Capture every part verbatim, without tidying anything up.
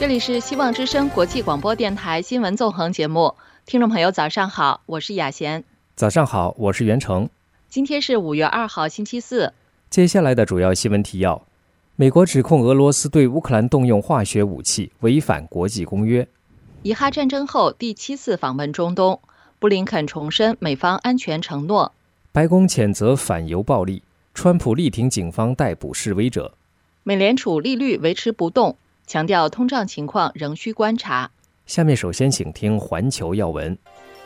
这里是希望之声国际广播电台新闻纵横节目，听众朋友早上好，我是雅贤。 早上好，我是袁成。 今天是五月二号星期四。 接下来的主要新闻提要：美国指控俄罗斯对乌克兰动用化学武器，违反国际公约。 以哈战争后第七次访问中东，布林肯重申美方安全承诺。 白宫谴责反犹暴力，川普力挺警方逮捕示威者。 美联储利率维持不动，强调通胀情况仍需观察。 下面首先请听环球要闻。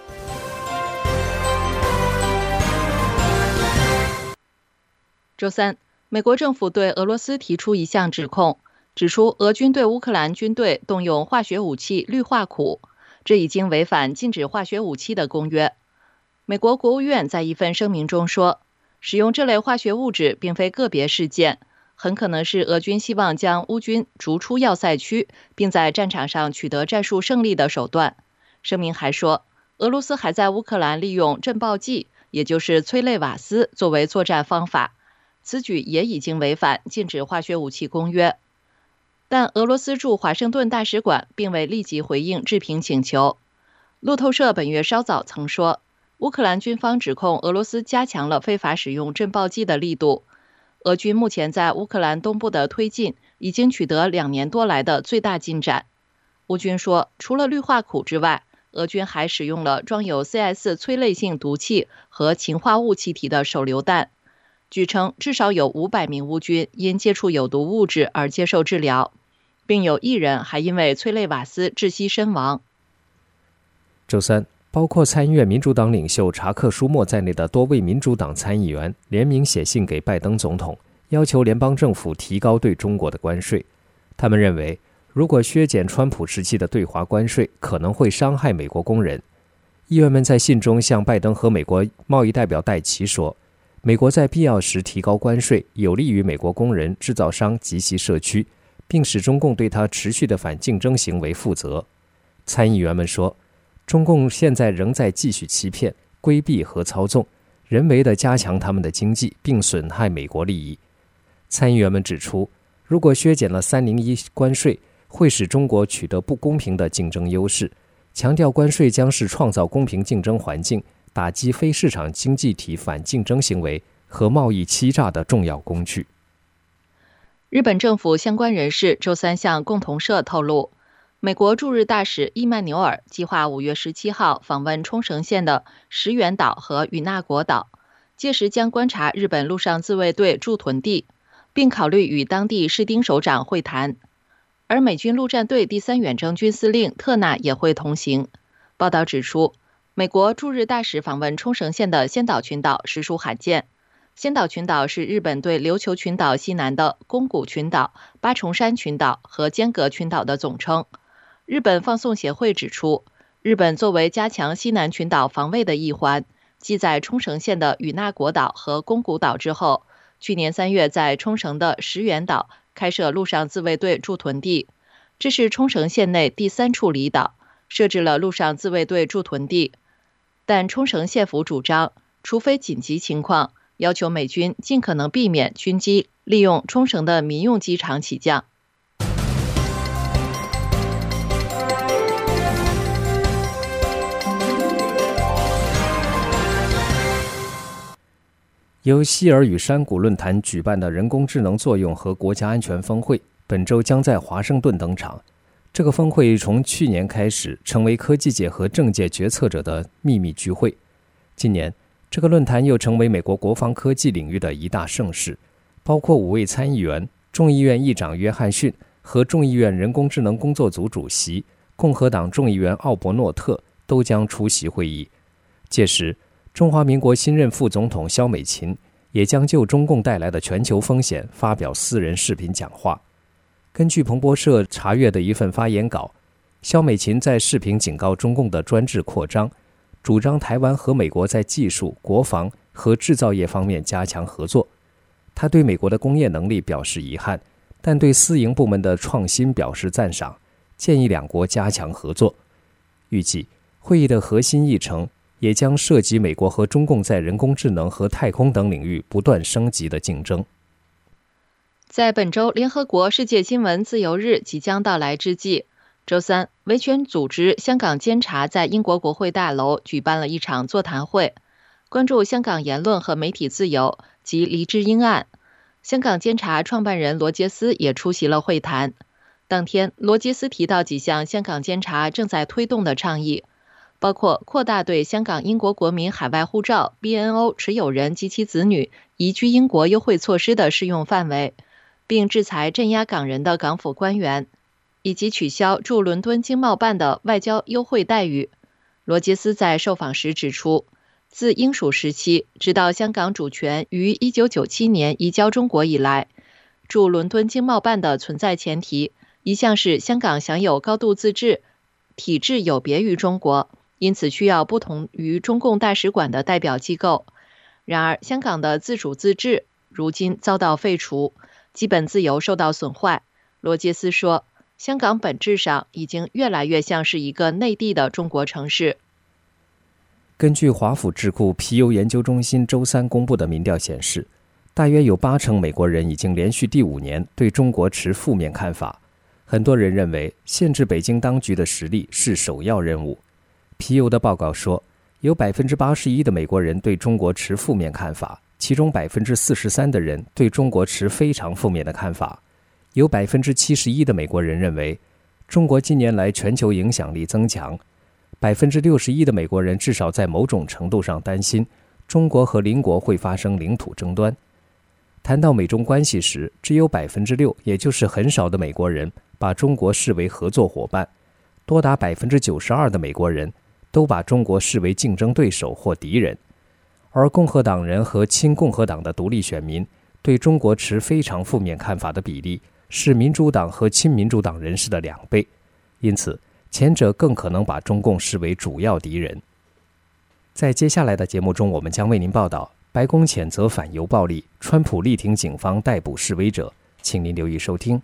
周三，美国政府对俄罗斯提出一项指控，指出俄军对乌克兰军队动用化学武器氯化钴，这已经违反禁止化学武器的公约。美国国务院在一份声明中说，使用这类化学物质并非个别事件，很可能是俄军希望将乌军逐出要塞区，并在战场上取得战术胜利的手段。声明还说，俄罗斯还在乌克兰利用震爆剂，也就是催泪瓦斯作为作战方法，此举也已经违反禁止化学武器公约。但俄罗斯驻华盛顿大使馆并未立即回应置评请求。路透社本月稍早曾说，乌克兰军方指控俄罗斯加强了非法使用震爆剂的力度。俄军目前在乌克兰东部的推进已经取得两年多来的最大进展。乌军说，除了氯化钴之外，俄军还使用了装有 C S 催泪性毒气和氰化物气体的手榴弹。据称，至少有五百名乌军因接触有毒物质而接受治疗，并有一人还因为催泪瓦斯窒息身亡。 周三，包括参议院民主党领袖查克·舒默在内的多位民主党参议员联名写信给拜登总统，要求联邦政府提高对中国的关税。他们认为，如果削减川普时期的对华关税，可能会伤害美国工人。议员们在信中向拜登和美国贸易代表戴奇说，美国在必要时提高关税，有利于美国工人、制造商及其社区，并使中共对他持续的反竞争行为负责。参议员们说，中共现在仍在继续欺骗、规避和操纵，人为地加强他们的经济，并损害美国利益。参议员们指出，如果削减了三零一关税，会使中国取得不公平的竞争优势，强调关税将是创造公平竞争环境、打击非市场经济体反竞争行为和贸易欺诈的重要工具。 日本政府相关人士周三向共同社透露，美国驻日大使伊曼纽尔计划五月十七号访问冲绳县的石垣岛和与那国岛，届时将观察日本陆上自卫队驻屯地，并考虑与当地士丁首长会谈。而美军陆战队第三远征军司令特纳也会同行。报道指出，美国驻日大使访问冲绳县的仙岛群岛实属罕见。仙岛群岛是日本对琉球群岛西南的宫古群岛、八重山群岛和间隔群岛的总称。日本放送协会指出，日本作为加强西南群岛防卫的一环，继在冲绳县的与那国岛和宫古岛之后，去年三月在冲绳的石垣岛开设陆上自卫队驻屯地，这是冲绳县内第三处离岛设置了陆上自卫队驻屯地。但冲绳县府主张，除非紧急情况，要求美军尽可能避免军机利用冲绳的民用机场起降。 由希尔与山谷论坛举办的人工智能作用和国家安全峰会，本周将在华盛顿登场。这个峰会从去年开始成为科技界和政界决策者的秘密聚会。今年，这个论坛又成为美国国防科技领域的一大盛事，包括五位参议员、众议院议长约翰逊和众议院人工智能工作组主席共和党众议员奥伯诺特都将出席会议。届时，中华民国新任副总统萧美琴也将就中共带来的全球风险发表私人视频讲话。根据彭博社查阅的一份发言稿，萧美琴在视频警告中共的专制扩张，主张台湾和美国在技术、国防和制造业方面加强合作。他对美国的工业能力表示遗憾，但对私营部门的创新表示赞赏，建议两国加强合作。预计会议的核心议程也将涉及美国和中共在人工智能和太空等领域不断升级的竞争。 在本周联合国世界新闻自由日即将到来之际，周三，维权组织香港监察在英国国会大楼举办了一场座谈会，关注香港言论和媒体自由及黎智英案。香港监察创办人罗杰斯也出席了会谈。当天，罗杰斯提到几项香港监察正在推动的倡议，包括扩大对香港英国国民海外护照 B N O 持有人及其子女移居英国优惠措施的适用范围，并制裁镇压港人的港府官员，以及取消驻伦敦经贸办的外交优惠待遇。罗杰斯在受访时指出，自英属时期直到香港主权于一九九七年移交中国以来，驻伦敦经贸办的存在前提一向是香港享有高度自治，体制有别于中国，因此需要不同于中共大使馆的代表机构。然而，香港的自主自治如今遭到废除，基本自由受到损坏。罗杰斯说，香港本质上已经越来越像是一个内地的中国城市。 根据华府智库皮尤研究中心周三公布的民调显示，大约有八成美国人已经连续第五年对中国持负面看法。很多人认为限制北京当局的实力是首要任务。皮尤的报告说，有 百分之八十一 的美国人对中国持负面看法，其中 百分之四十三 的人对中国持非常负面的看法。有 百分之七十一 的美国人认为中国近年来全球影响力增强， 百分之六十一 的美国人至少在某种程度上担心中国和邻国会发生领土争端。谈到美中关系时，只有 百分之六， 也就是很少的美国人把中国视为合作伙伴，多达 百分之九十二 的美国人都把中国视为竞争对手或敌人。而共和党人和亲共和党的独立选民对中国持非常负面看法的比例是民主党和亲民主党人士的两倍，因此前者更可能把中共视为主要敌人。在接下来的节目中，我们将为您报道白宫谴责反犹暴力，川普力挺警方逮捕示威者，请您留意收听。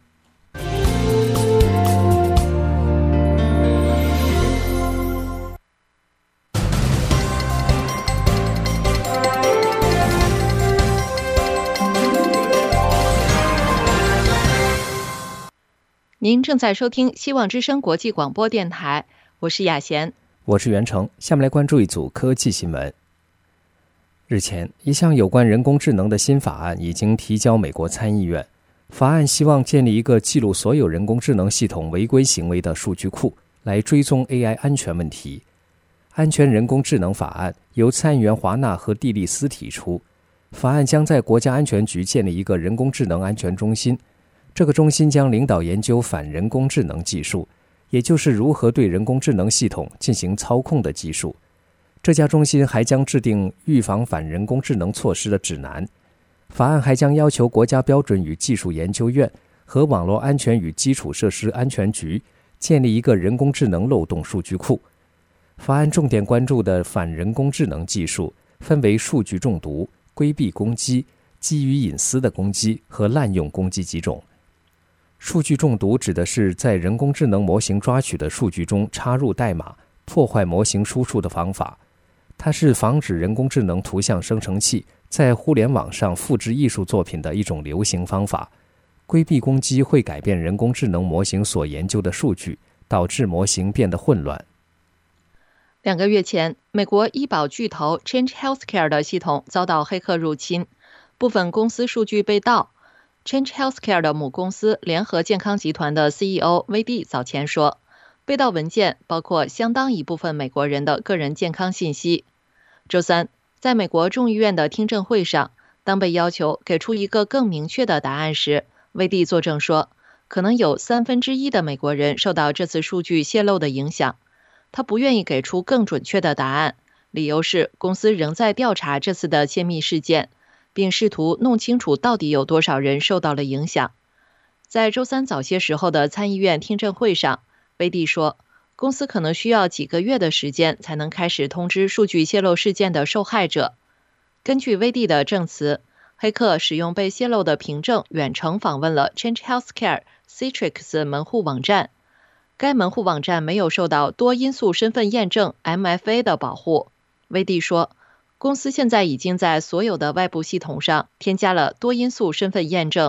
您正在收听希望之声国际广播电台，我是雅贤， 我是袁成。下面来关注一组科技新闻。日前，一项有关人工智能的新法案已经提交美国参议院。法案希望建立一个记录所有人工智能系统违规行为的数据库，来追踪 A I 安全问题。安全人工智能法案由参议员华纳和蒂利斯提出，法案将在国家安全局建立一个人工智能安全中心。这个中心将领导研究反人工智能技术，也就是如何对人工智能系统进行操控的技术。这家中心还将制定预防反人工智能措施的指南。法案还将要求国家标准与技术研究院和网络安全与基础设施安全局建立一个人工智能漏洞数据库。法案重点关注的反人工智能技术分为数据中毒、规避攻击、基于隐私的攻击和滥用攻击几种。数据中毒指的是在人工智能模型抓取的数据中插入代码，破坏模型输出的方法。它是防止人工智能图像生成器在互联网上复制艺术作品的一种流行方法。规避攻击会改变人工智能模型所研究的数据，导致模型变得混乱。 两个月前，美国医保巨头 Change Healthcare 的系统遭到黑客入侵，部分公司数据被盗。Change Healthcare 的母公司联合健康集团的 C E O 威蒂早前说，被盗文件包括相当一部分美国人的个人健康信息。周三，在美国众议院的听证会上，当被要求给出一个更明确的答案时，威蒂作证说，可能有三分之一的美国人受到这次数据泄露的影响。他不愿意给出更准确的答案，理由是公司仍在调查这次的泄密事件，并试图弄清楚到底有多少人受到了影响。在周三早些时候的参议院听证会上，威蒂说，公司可能需要几个月的时间才能开始通知数据泄露事件的受害者。根据威蒂的证词，黑客使用被泄露的凭证远程访问了 Change Healthcare Citrix 门户网站。该门户网站没有受到多因素身份验证 M F A 的保护。威蒂说，公司现在已经在所有的外部系统上添加了多因素身份验证，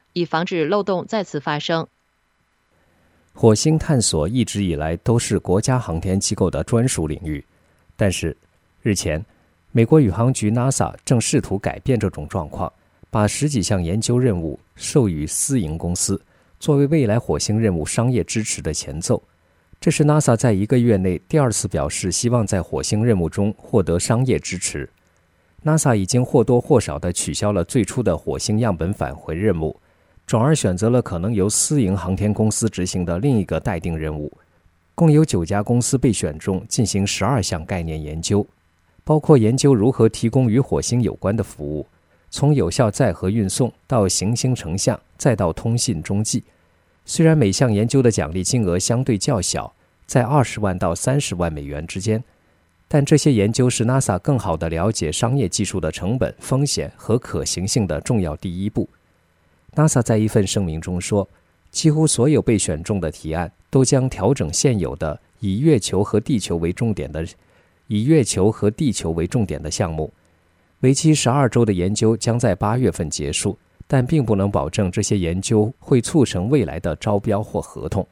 以防止漏洞再次发生。 火星探索一直以来都是国家航天机构的专属领域，但是日前，美国宇航局 NASA 正试图改变这种状况，把十几项研究任务授予私营公司，作为未来火星任务商业支持的前奏。这是 NASA 在一个月内第二次表示希望在火星任务中获得商业支持。NASA 已经或多或少地取消了最初的火星样本返回任务，转而选择了可能由私营航天公司执行的另一个待定任务。共有九家公司被选中，进行十二项概念研究，包括研究如何提供与火星有关的服务，从有效载荷运送到行星成像，再到通信中继。虽然每项研究的奖励金额相对较小，在二十万到三十万美元之间，但这些研究是 NASA 更好地了解商业技术的成本、风险和可行性的重要第一步。NASA 在一份声明中说，几乎所有被选中的提案都将调整现有的以月球和地球为重点的以月球和地球为重点的项目。为期十二周的研究将在八月份结束，但并不能保证这些研究会促成未来的招标或合同。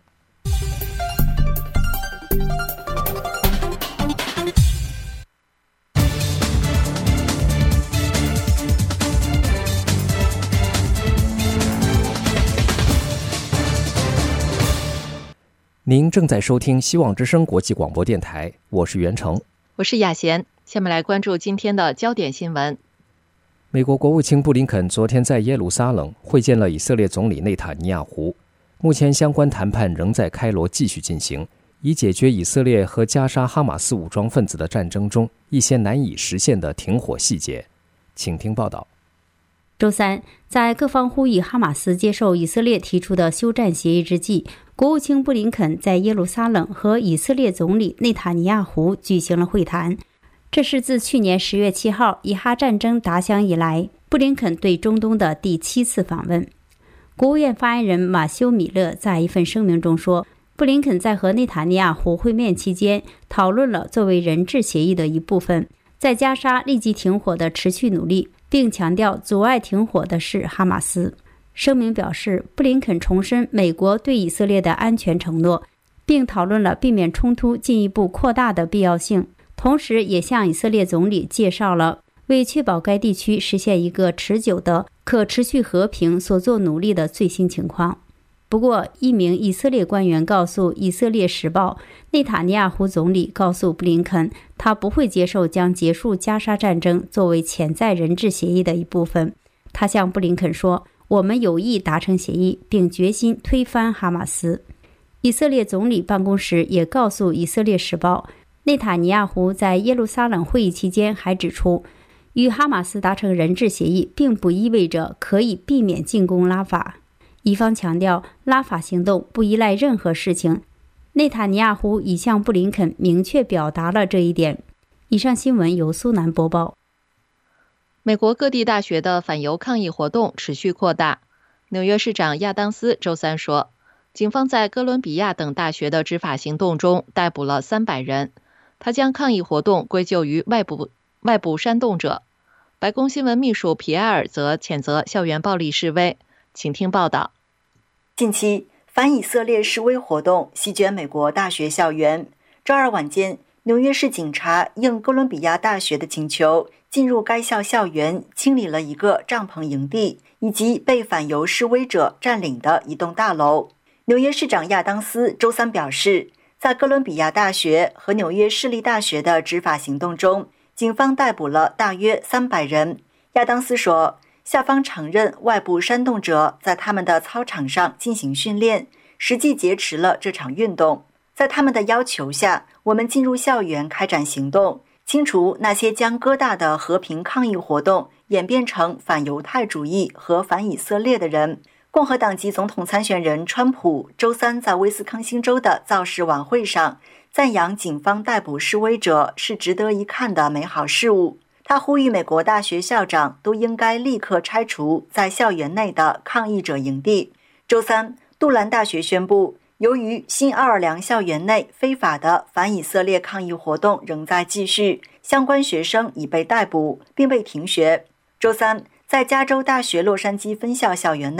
您正在收听希望之声国际广播电台，我是袁成， 我是雅贤。下面来关注今天的焦点新闻。 美国国务卿布林肯昨天在耶路撒冷会见了以色列总理内塔尼亚胡，目前相关谈判仍在开罗继续进行，以解决以色列和加沙哈马斯武装分子的战争中一些难以实现的停火细节。请听报道。 周三，在各方呼吁哈马斯接受以色列提出的休战协议之际，国务卿布林肯在耶路撒冷和以色列总理内塔尼亚胡举行了会谈。这是自去年十月七号以哈战争打响以来，布林肯对中东的第七次访问。国务院发言人马修·米勒在一份声明中说，布林肯在和内塔尼亚胡会面期间讨论了作为人质协议的一部分，在加沙立即停火的持续努力，并强调阻碍停火的是哈马斯。声明表示，布林肯重申美国对以色列的安全承诺，并讨论了避免冲突进一步扩大的必要性，同时也向以色列总理介绍了为确保该地区实现一个持久的可持续和平所做努力的最新情况。不过，一名以色列官员告诉《以色列时报》，内塔尼亚胡总理告诉布林肯，他不会接受将结束加沙战争作为潜在人质协议的一部分。他向布林肯说，我们有意达成协议，并决心推翻哈马斯。以色列总理办公室也告诉《以色列时报》，内塔尼亚胡在耶路撒冷会议期间还指出，与哈马斯达成人质协议并不意味着可以避免进攻拉法。以方强调，拉法行动不依赖任何事情。内塔尼亚胡已向布林肯明确表达了这一点。以上新闻由苏南播报。 美国各地大学的反犹抗议活动持续扩大。纽约市长亚当斯周三说，警方在哥伦比亚等大学的执法行动中逮捕了三百人。他将抗议活动归咎于外部外部煽动者。白宫新闻秘书皮埃尔则谴责校园暴力示威。请听报道。 近期，反以色列示威活动席卷美国大学校园。周二晚间，纽约市警察应哥伦比亚大学的请求，进入该校校园，清理了一个帐篷营地以及被反犹示威者占领的一栋大楼。纽约市长亚当斯周三表示，在哥伦比亚大学和纽约市立大学的执法行动中，警方逮捕了大约三百人。亚当斯说，校方承认外部煽动者在他们的操场上进行训练，实际劫持了这场运动。在他们的要求下，我们进入校园开展行动，清除那些将哥大的和平抗议活动演变成反犹太主义和反以色列的人。共和党籍总统参选人川普周三在威斯康星州的造势晚会上赞扬警方逮捕示威者是值得一看的美好事物。他呼吁美国大学校长都应该立刻拆除在校园内的抗议者营地。周三，杜兰大学宣布，由于新奥尔良校园内非法的反以色列抗议活动仍在继续，相关学生已被逮捕并被停学。周三，在加州大学洛杉矶分校校园内，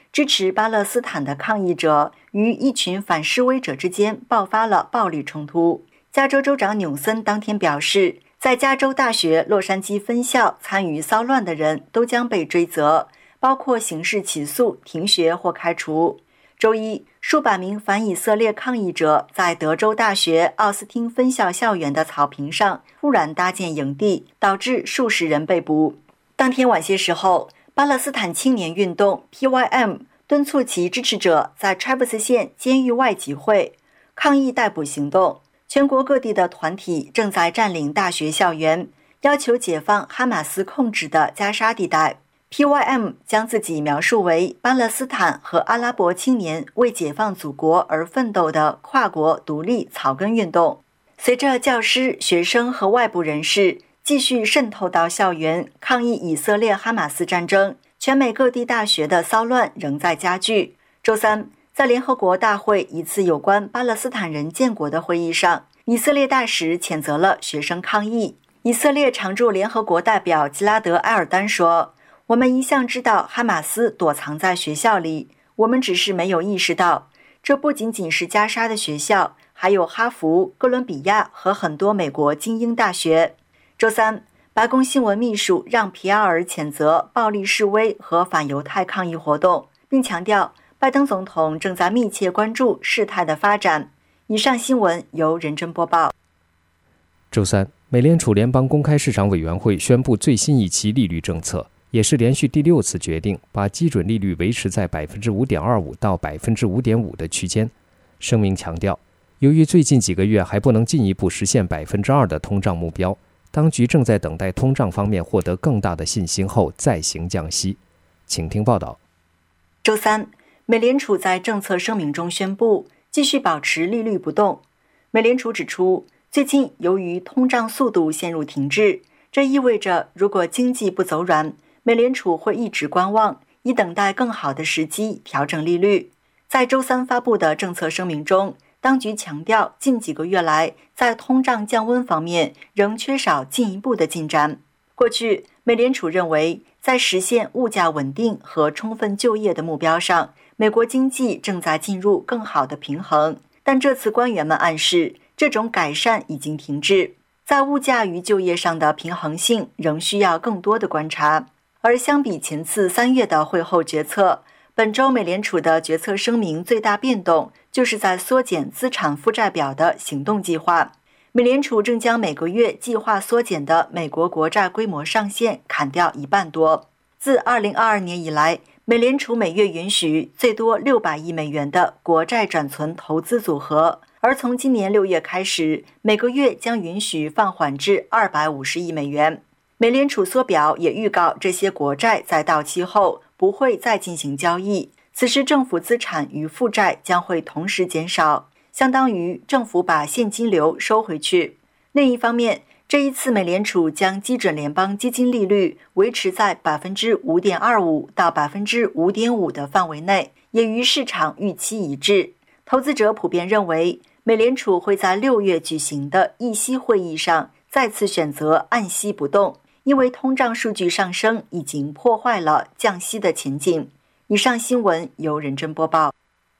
支持巴勒斯坦的抗议者与一群反示威者之间爆发了暴力冲突。加州州长纽森当天表示，在加州大学洛杉矶分校参与骚乱的人都将被追责，包括刑事起诉、停学或开除。周一，数百名反以色列抗议者在德州大学奥斯汀分校校园的草坪上突然搭建营地，导致数十人被捕。当天晚些时候，巴勒斯坦青年运动 P Y M 敦促其支持者在 Travis 县监狱外集会，抗议逮捕行动。全国各地的团体正在占领大学校园，要求解放哈马斯控制的加沙地带。P Y M 将自己描述为巴勒斯坦和阿拉伯青年为解放祖国而奋斗的跨国独立草根运动。随着教师、学生和外部人士继续渗透到校园抗议以色列哈马斯战争，全美各地大学的骚乱仍在加剧。周三，在联合国大会一次有关巴勒斯坦人建国的会议上，以色列大使谴责了学生抗议。以色列常驻联合国代表吉拉德·埃尔丹说，我们一向知道哈马斯躲藏在学校里，我们只是没有意识到，这不仅仅是加沙的学校，还有哈佛、哥伦比亚和很多美国精英大学。周三，白宫新闻秘书让皮埃尔谴责暴力示威和反犹太抗议活动，并强调拜登总统正在密切关注事态的发展。以上新闻由任真播报。 周三，美联储联邦公开市场委员会宣布最新一期利率政策，也是连续第六次决定把基准利率维持在 百分之五点二五 到 百分之五点五 的区间。声明强调，由于最近几个月还不能进一步实现 百分之二 的通胀目标，当局正在等待通胀方面获得更大的信心后再行降息。请听报道。 周三，美联储在政策声明中宣布继续保持利率不动。美联储指出，最近由于通胀速度陷入停滞，这意味着如果经济不走软，美联储会一直观望，以等待更好的时机调整利率。在周三发布的政策声明中，当局强调近几个月来在通胀降温方面仍缺少进一步的进展。过去，美联储认为在实现物价稳定和充分就业的目标上，美国经济正在进入更好的平衡，但这次官员们暗示这种改善已经停滞，在物价与就业上的平衡性仍需要更多的观察。而相比前次三月的会后决策，本周美联储的决策声明最大变动就是在缩减资产负债表的行动计划。美联储正将每个月计划缩减的美国国债规模上限砍掉一半多。自二零二二年以来，美联储每月允许最多六百亿美元的国债转存投资组合，而从今年六月开始，每个月将允许放缓至二百五十亿美元。美联储缩表也预告这些国债在到期后不会再进行交易，此时政府资产与负债将会同时减少，相当于政府把现金流收回去。另一方面，这一次美联储将基准联邦基金利率维持在 百分之五点二五 到 百分之五点五 的范围内，也与市场预期一致。投资者普遍认为，美联储会在六月举行的议息会议上再次选择按息不动，因为通胀数据上升已经破坏了降息的前景。以上新闻由任真播报。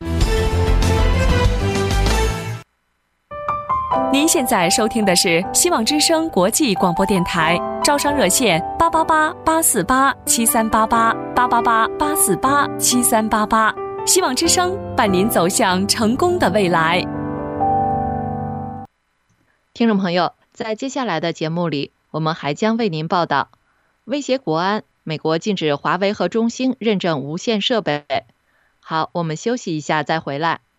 您现在收听的是希望之声国际广播电台，招商热线八八八八四八七三八八八八八八四八七三八八，希望之声伴您走向成功的未来。 听众朋友，在接下来的节目里，我们还将为您报道：威胁国安，美国禁止华为和中兴认证无线设备。好，我们休息一下再回来。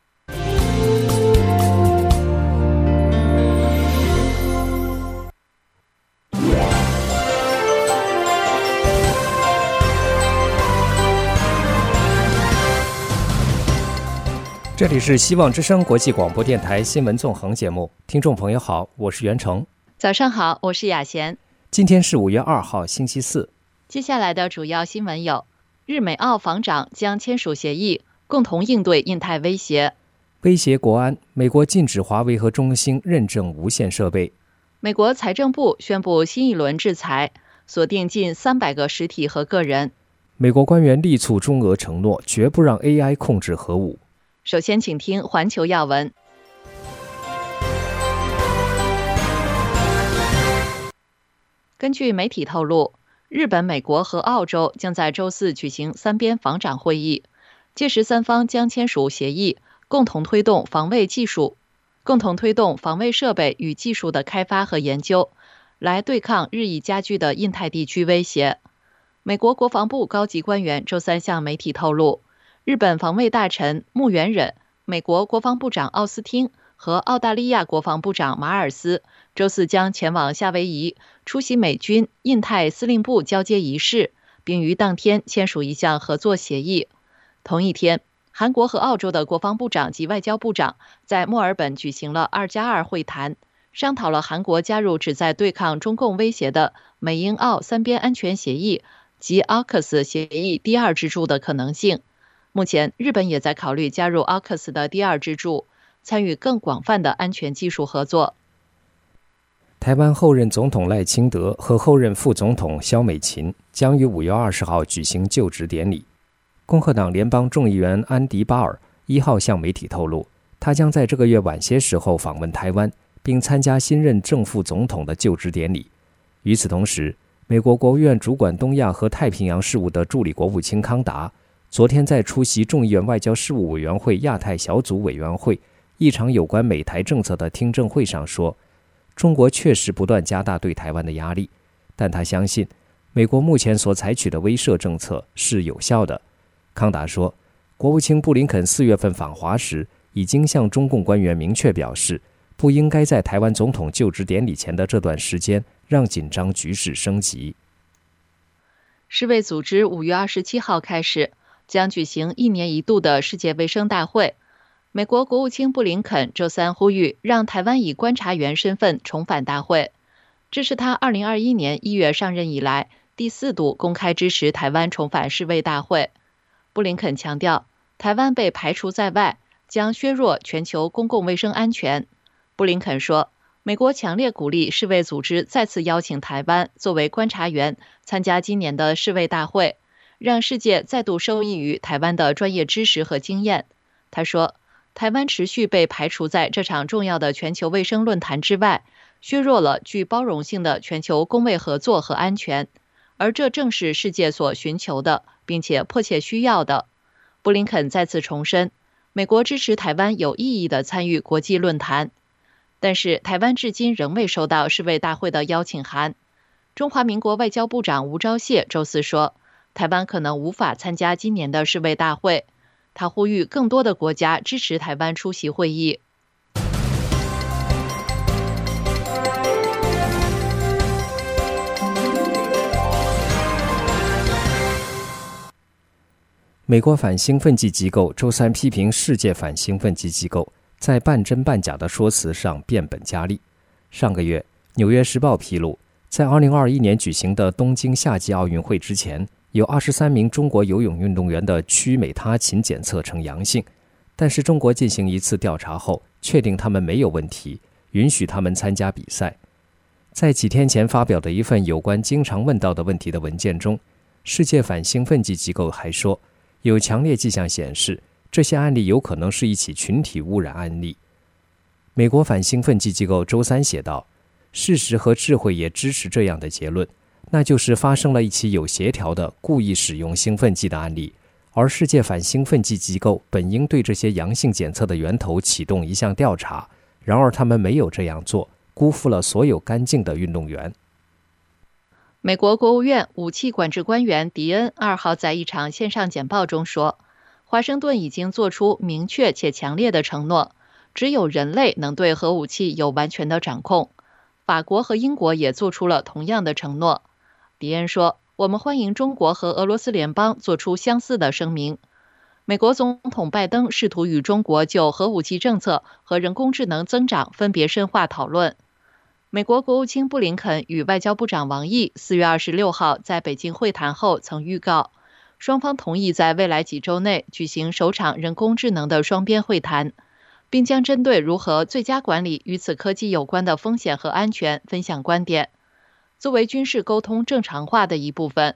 这里是希望之声国际广播电台新闻纵横节目，听众朋友好，我是袁成。 早上好，我是雅贤。 今天是五月二号，星期四。 接下来的主要新闻有：日美澳防长将签署协议，共同应对印太威胁； 威胁国安，美国禁止华为和中兴认证无线设备； 美国财政部宣布新一轮制裁，锁定近三百个实体和个人； 美国官员力促中俄承诺绝不让 A I 控制核武。 首先请听环球要闻。根据媒体透露，日本、美国和澳洲将在周四举行三边防长会议，届时三方将签署协议，共同推动防卫技术，共同推动防卫设备与技术的开发和研究，来对抗日益加剧的印太地区威胁。美国国防部高级官员周三向媒体透露，日本防卫大臣木原忍、美国国防部长奥斯汀和澳大利亚国防部长马尔斯周四将前往夏威夷出席美军印太司令部交接仪式，并于当天签署一项合作协议。同一天，韩国和澳洲的国防部长及外交部长在墨尔本举行了二加二会谈，商讨了韩国加入旨在对抗中共威胁的美英澳三边安全协议及 A U K U S 协议第二支柱的可能性。目前，日本也在考虑加入 A U K U S 的第二支柱，参与更广泛的安全技术合作。 台湾后任总统赖清德和后任副总统萧美琴将于五月二十号举行就职典礼。共和党联邦众议员安迪巴尔一号向媒体透露，他将在这个月晚些时候访问台湾，并参加新任正副总统的就职典礼。与此同时，美国国务院主管东亚和太平洋事务的助理国务卿康达昨天在出席众议院外交事务委员会亚太小组委员会一场有关美台政策的听证会上说，中国确实不断加大对台湾的压力，但他相信美国目前所采取的威慑政策是有效的。康达说，国务卿布林肯四月份访华时已经向中共官员明确表示，不应该在台湾总统就职典礼前的这段时间让紧张局势升级。 世卫组织五月二十七号开始将举行一年一度的世界卫生大会。美国国务卿布林肯周三呼吁让台湾以观察员身份重返大会，这是他二零二一年一月上任以来第四度公开支持台湾重返世卫大会。布林肯强调，台湾被排除在外将削弱全球公共卫生安全。布林肯说，美国强烈鼓励世卫组织再次邀请台湾作为观察员参加今年的世卫大会，让世界再度受益于台湾的专业知识和经验。他说，台湾持续被排除在这场重要的全球卫生论坛之外，削弱了具包容性的全球公卫合作和安全，而这正是世界所寻求的，并且迫切需要的。布林肯再次重申，美国支持台湾有意义地参与国际论坛，但是台湾至今仍未收到世卫大会的邀请函。中华民国外交部长吴钊燮周四说，台湾可能无法参加今年的世卫大会，他呼吁更多的国家支持台湾出席会议。 美国反兴奋剂机构周三批评世界反兴奋剂机构在半真半假的说辞上变本加厉。上个月，《纽约时报》披露，在二零二一年举行的东京夏季奥运会之前，有二十三名中国游泳运动员的曲美他嗪检测呈阳性，但是中国进行一次调查后，确定他们没有问题，允许他们参加比赛。在几天前发表的一份有关经常问到的问题的文件中，世界反兴奋剂机构还说，有强烈迹象显示，这些案例有可能是一起群体污染案例。美国反兴奋剂机构周三写道，事实和智慧也支持这样的结论，那就是发生了一起有协调的故意使用兴奋剂的案例，而世界反兴奋剂机构本应对这些阳性检测的源头启动一项调查，然而他们没有这样做，辜负了所有干净的运动员。 美国国务院武器管制官员迪恩二号在一场线上简报中说，华盛顿已经做出明确且强烈的承诺，只有人类能对核武器有完全的掌控。法国和英国也做出了同样的承诺。迪恩说，我们欢迎中国和俄罗斯联邦做出相似的声明。美国总统拜登试图与中国就核武器政策和人工智能增长分别深化讨论。美国国务卿布林肯与外交部长王毅四月二十六号在北京会谈后曾预告，双方同意在未来几周内举行首场人工智能的双边会谈，并将针对如何最佳管理与此科技有关的风险和安全分享观点。作为军事沟通正常化的一部分，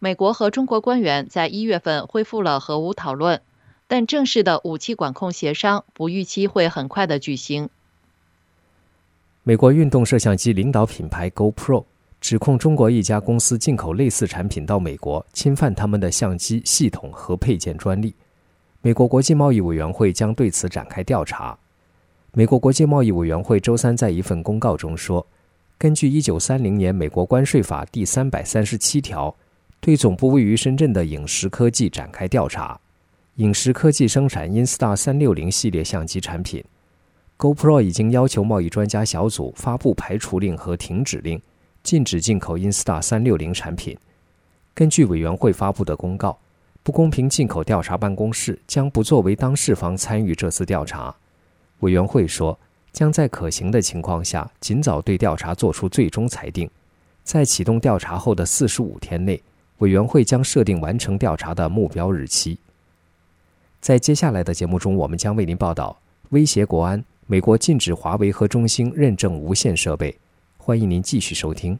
美国和中国官员在一月份恢复了核武讨论，但正式的武器管控协商不预期会很快的举行。 美国运动摄像机领导品牌 GoPro 指控中国一家公司进口类似产品到美国，侵犯他们的相机系统和配件专利。美国国际贸易委员会将对此展开调查。美国国际贸易委员会周三在一份公告中说，根据一九三零年美国关税法第三百三十七条，对总部位于深圳的影时科技展开调查。影时科技生产 Insta 三六零系列相机产品。GoPro 已经要求贸易专家小组发布排除令和停止令，禁止进口 Insta 三六零产品。根据委员会发布的公告，不公平进口调查办公室将不作为当事方参与这次调查。委员会说，将在可行的情况下尽早对调查作出最终裁定。在启动调查后的四十五天内，委员会将设定完成调查的目标日期。在接下来的节目中，我们将为您报道威胁国安，美国禁止华为和中兴认证无线设备。欢迎您继续收听。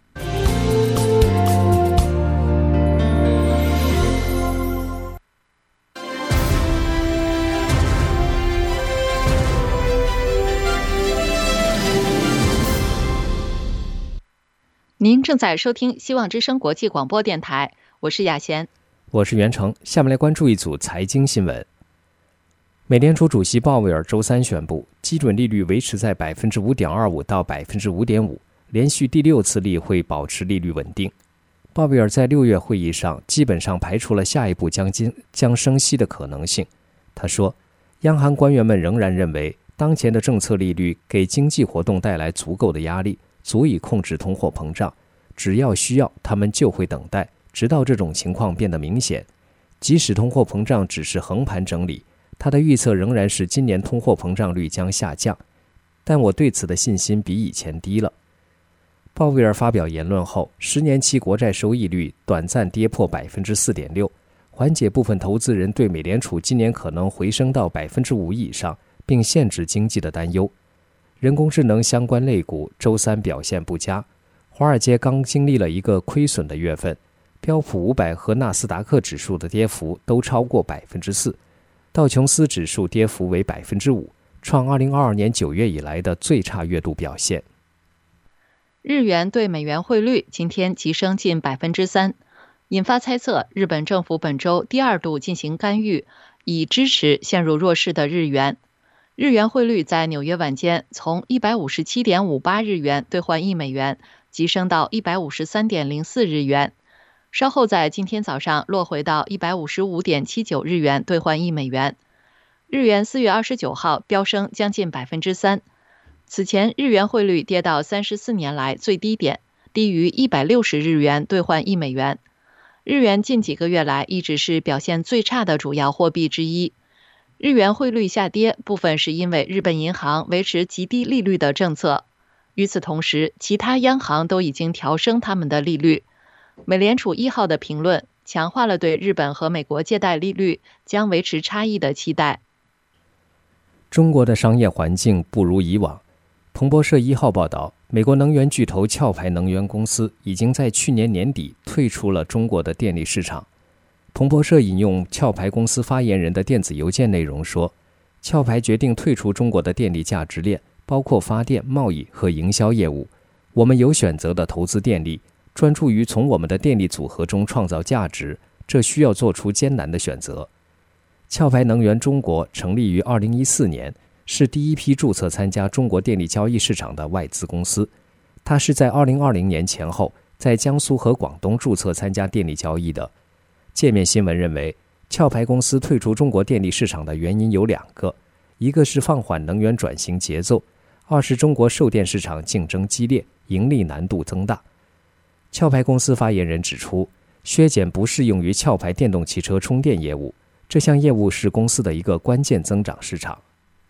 您正在收听希望之声国际广播电台，我是雅贤， 我是袁成。下面来关注一组财经新闻。美联储主席鲍威尔周三宣布，基准利率维持在 百分之五点二五 到 百分之五点五， 连续第六次例会保持利率稳定。鲍威尔在六月会议上基本上排除了下一步将金将升息的可能性。他说，央行官员们仍然认为，当前的政策利率给经济活动带来足够的压力，足以控制通货膨胀。只要需要，他们就会等待，直到这种情况变得明显。即使通货膨胀只是横盘整理，他的预测仍然是今年通货膨胀率将下降，但我对此的信心比以前低了。鲍威尔发表言论后，十年期国债收益率短暂跌破 百分之四点六， 缓解部分投资人对美联储今年可能回升到 百分之五 以上并限制经济的担忧。人工智能相关类股周三表现不佳，华尔街刚经历了一个亏损的月份，标普五百和纳斯达克指数的跌幅都超过 百分之四， 道琼斯指数跌幅为 百分之五， 创二零二二年九月以来的最差月度表现。 日元对美元汇率今天急升近 百分之三， 引发猜测日本政府本周第二度进行干预，以支持陷入弱势的日元。日元汇率在纽约晚间从 一百五十七点五八 日元兑换一美元急升到 一百五十三点零四 日元，稍后在今天早上落回到 一百五十五点七九 日元兑换一美元。日元四月二十九号飙升将近 百分之三， 此前日元汇率跌到三十四年来最低点，低于一百六十日元兑换一美元。日元近几个月来一直是表现最差的主要货币之一。日元汇率下跌部分是因为日本银行维持极低利率的政策，与此同时，其他央行都已经调升他们的利率。美联储一号的评论强化了对日本和美国借贷利率将维持差异的期待。 中国的商业环境不如以往。彭博社一号报道，美国能源巨头壳牌能源公司已经在去年年底退出了中国的电力市场。彭博社引用壳牌公司发言人的电子邮件内容说，壳牌决定退出中国的电力价值链，包括发电、贸易和营销业务。我们有选择的投资电力，专注于从我们的电力组合中创造价值，这需要做出艰难的选择。壳牌能源中国成立于二零一四年，是第一批注册参加中国电力交易市场的外资公司。它是在二零二零年前后在江苏和广东注册参加电力交易的。界面新闻认为，壳牌公司退出中国电力市场的原因有两个，一个是放缓能源转型节奏，二是中国售电市场竞争激烈，盈利难度增大。壳牌公司发言人指出，削减不适用于壳牌电动汽车充电业务，这项业务是公司的一个关键增长市场。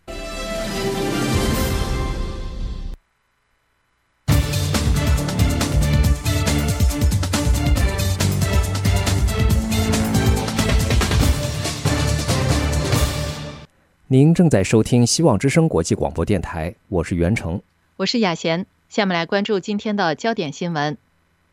您正在收听希望之声国际广播电台，我是袁成， 我是雅贤。下面来关注今天的焦点新闻。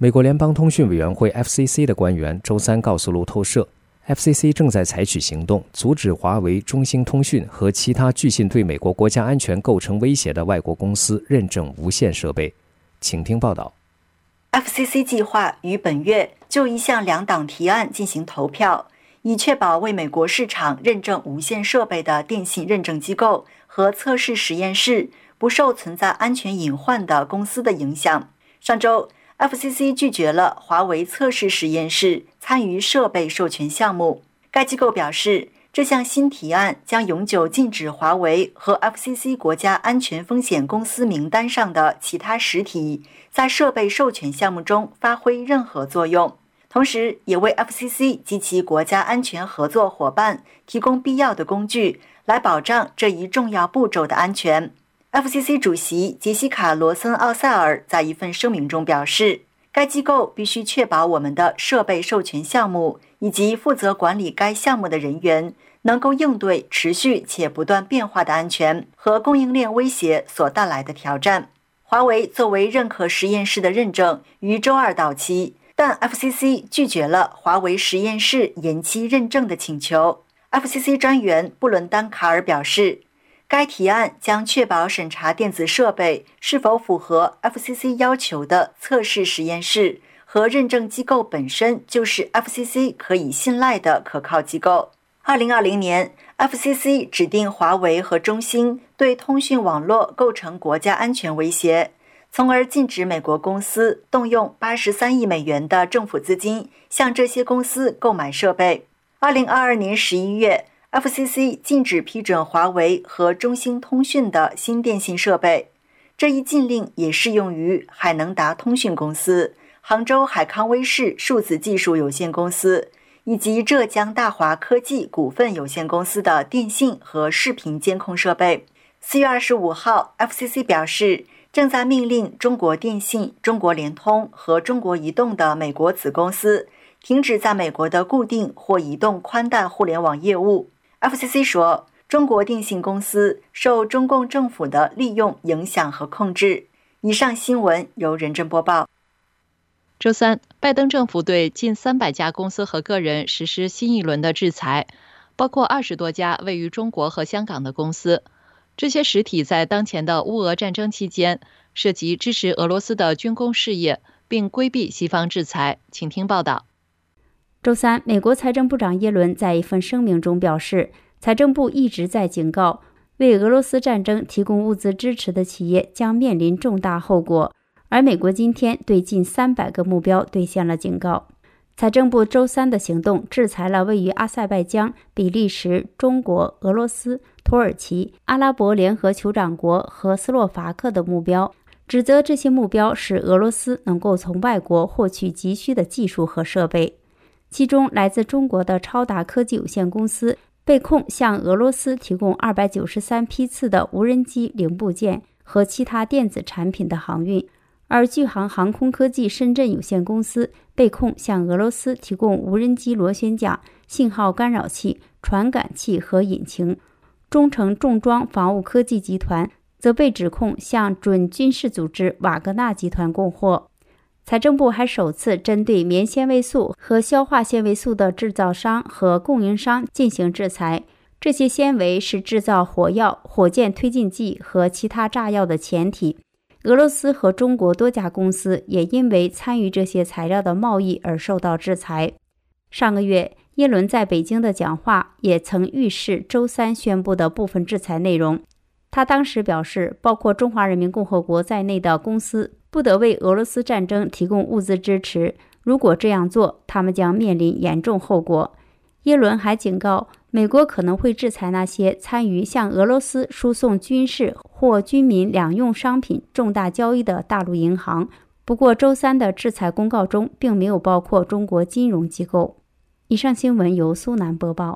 美国联邦通讯委员会 F C C 的官员周三告诉路透社， F C C 正在采取行动，阻止华为、中兴通讯和其他据信对美国国家安全构成威胁的外国公司认证无线设备。请听报道。 F C C 计划于本月就一项两党提案进行投票，以确保为美国市场认证无线设备的电信认证机构和测试实验室不受存在安全隐患的公司的影响。上周 F C C 拒绝了华为测试实验室参与设备授权项目。该机构表示，这项新提案将永久禁止华为和 F C C 国家安全风险公司名单上的其他实体在设备授权项目中发挥任何作用，同时也为 F C C 及其国家安全合作伙伴提供必要的工具，来保障这一重要步骤的安全。F C C 主席杰西卡·罗森奥塞尔在一份声明中表示，该机构必须确保我们的设备授权项目以及负责管理该项目的人员能够应对持续且不断变化的安全和供应链威胁所带来的挑战。华为作为认可实验室的认证于周二到期，但 F C C 拒绝了华为实验室延期认证的请求。 F C C 专员布伦丹·卡尔表示，该提案将确保审查电子设备是否符合 F C C 要求的测试实验室和认证机构本身就是 F C C 可以信赖的可靠机构。二零二零年 F C C 指定华为和中兴对通讯网络构成国家安全威胁，从而禁止美国公司动用八十三亿美元的政府资金向这些公司购买设备。二零二二年十一月F C C 禁止批准华为和中兴通讯的新电信设备，这一禁令也适用于海能达通讯公司、杭州海康威视数字技术有限公司以及浙江大华科技股份有限公司的电信和视频监控设备。四月二十五号 F C C 表示，正在命令中国电信、中国联通和中国移动的美国子公司停止在美国的固定或移动宽带互联网业务。F C C 说，中国电信公司受中共政府的利用、影响和控制。以上新闻由任真播报。 周三，拜登政府对近三百家公司和个人实施新一轮的制裁，包括二十多家位于中国和香港的公司。这些实体在当前的乌俄战争期间涉及支持俄罗斯的军工事业，并规避西方制裁。请听报道。 周三，美国财政部长耶伦在一份声明中表示，财政部一直在警告，为俄罗斯战争提供物资支持的企业将面临重大后果，而美国今天对近三百个目标兑现了警告。财政部周三的行动制裁了位于阿塞拜疆、比利时、中国、俄罗斯、土耳其、阿拉伯联合酋长国和斯洛伐克的目标，指责这些目标使俄罗斯能够从外国获取急需的技术和设备。其中来自中国的超达科技有限公司被控向俄罗斯提供二百九十三批次的无人机零部件和其他电子产品的航运，而巨航航空科技深圳有限公司被控向俄罗斯提供无人机螺旋桨、信号干扰器、传感器和引擎。中程重装防务科技集团则被指控向准军事组织瓦格纳集团供货。财政部还首次针对棉纤维素和消化纤维素的制造商和供应商进行制裁。这些纤维是制造火药、火箭推进剂和其他炸药的前体。俄罗斯和中国多家公司也因为参与这些材料的贸易而受到制裁。上个月，耶伦在北京的讲话也曾预示周三宣布的部分制裁内容。他当时表示，包括中华人民共和国在内的公司不得为俄罗斯战争提供物资支持，如果这样做，他们将面临严重后果。耶伦还警告，美国可能会制裁那些参与向俄罗斯输送军事或军民两用商品重大交易的大陆银行。不过，周三的制裁公告中并没有包括中国金融机构。以上新闻由苏南播报。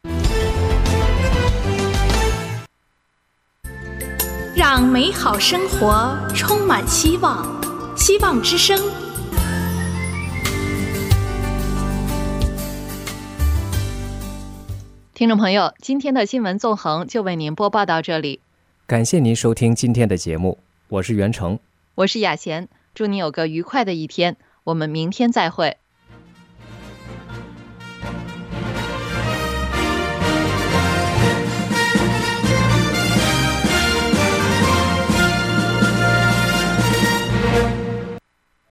让美好生活充满希望，希望之声。 听众朋友，今天的新闻纵横就为您播报到这里。 感谢您收听今天的节目，我是袁成， 我是雅贤，祝您有个愉快的一天。 我们明天再会。